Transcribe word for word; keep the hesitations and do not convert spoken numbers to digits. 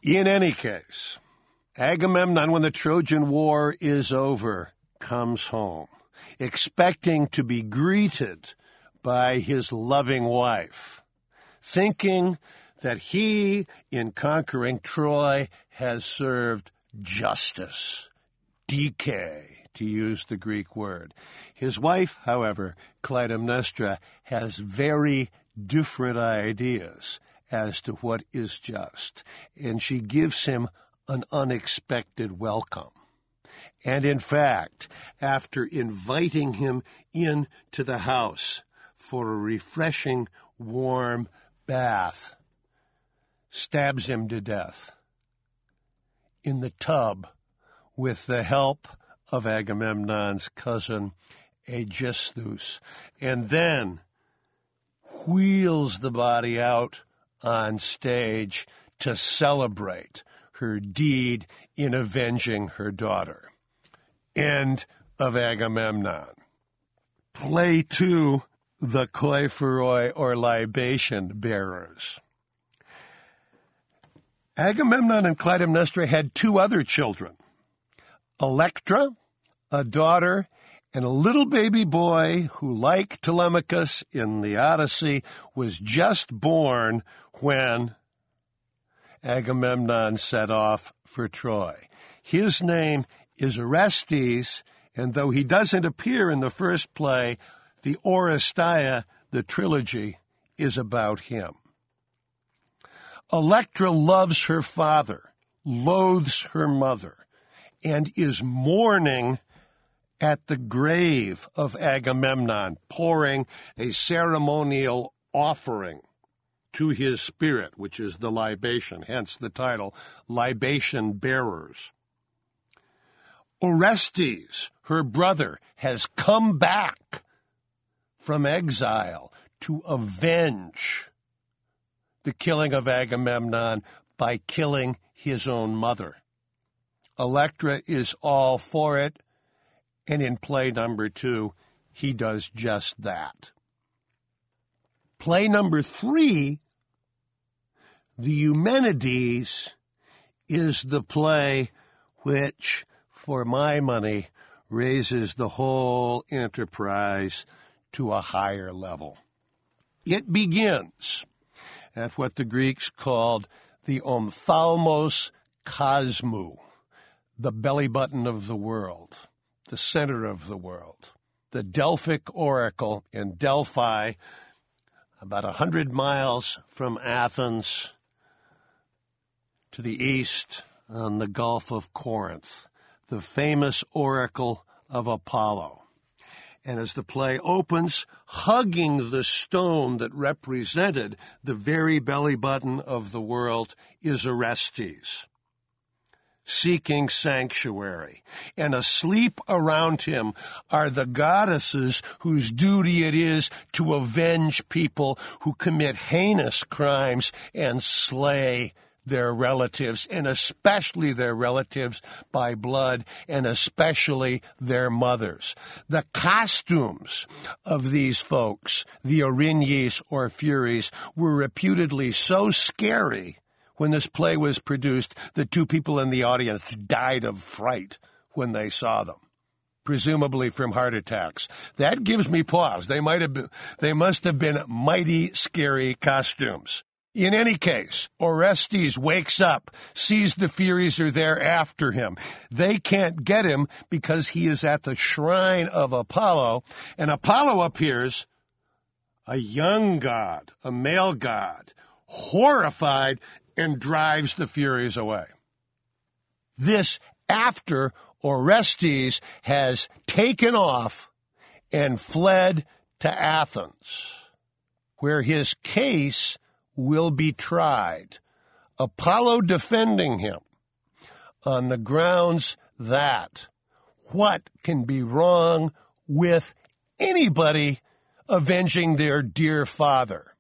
In any case, Agamemnon, when the Trojan War is over, comes home, expecting to be greeted by his loving wife, thinking that he, in conquering Troy, has served justice, dike, to use the Greek word. His wife, however, Clytemnestra, has very different ideas as to what is just, and she gives him an unexpected welcome. And in fact, after inviting him into the house for a refreshing, warm bath, stabs him to death in the tub with the help of Agamemnon's cousin Aegisthus, and then wheels the body out on stage to celebrate her deed in avenging her daughter. End of Agamemnon. Play two, the Koiphoroi or libation bearers. Agamemnon and Clytemnestra had two other children, Electra, a daughter, and a little baby boy who, like Telemachus in the Odyssey, was just born when Agamemnon set off for Troy. His name is Orestes, and though he doesn't appear in the first play, the Oresteia, the trilogy, is about him. Electra loves her father, loathes her mother, and is mourning at the grave of Agamemnon, pouring a ceremonial offering to his spirit, which is the libation, hence the title, Libation Bearers. Orestes, her brother, has come back from exile to avenge the killing of Agamemnon by killing his own mother. Electra is all for it, and in play number two, he does just that. Play number three, the Eumenides, is the play which, for my money, raises the whole enterprise to a higher level. It begins at what the Greeks called the ophthalmos kosmou, the belly button of the world, the center of the world, the Delphic oracle in Delphi, about a hundred miles from Athens to the east on the Gulf of Corinth, the famous oracle of Apollo. And as the play opens, hugging the stone that represented the very belly button of the world is Orestes, seeking sanctuary. And asleep around him are the goddesses whose duty it is to avenge people who commit heinous crimes and slay their relatives, and especially their relatives by blood, and especially their mothers. The costumes of these folks, the Erinyes or Furies, were reputedly so scary when this play was produced that two people in the audience died of fright when they saw them, presumably from heart attacks. That gives me pause. They might have been, they must have been mighty scary costumes. In any case, Orestes wakes up, sees the Furies are there after him. They can't get him because he is at the shrine of Apollo, and Apollo appears, a young god, a male god, horrified, and drives the Furies away. This after Orestes has taken off and fled to Athens, where his case will be tried, Apollo defending him on the grounds that what can be wrong with anybody avenging their dear father?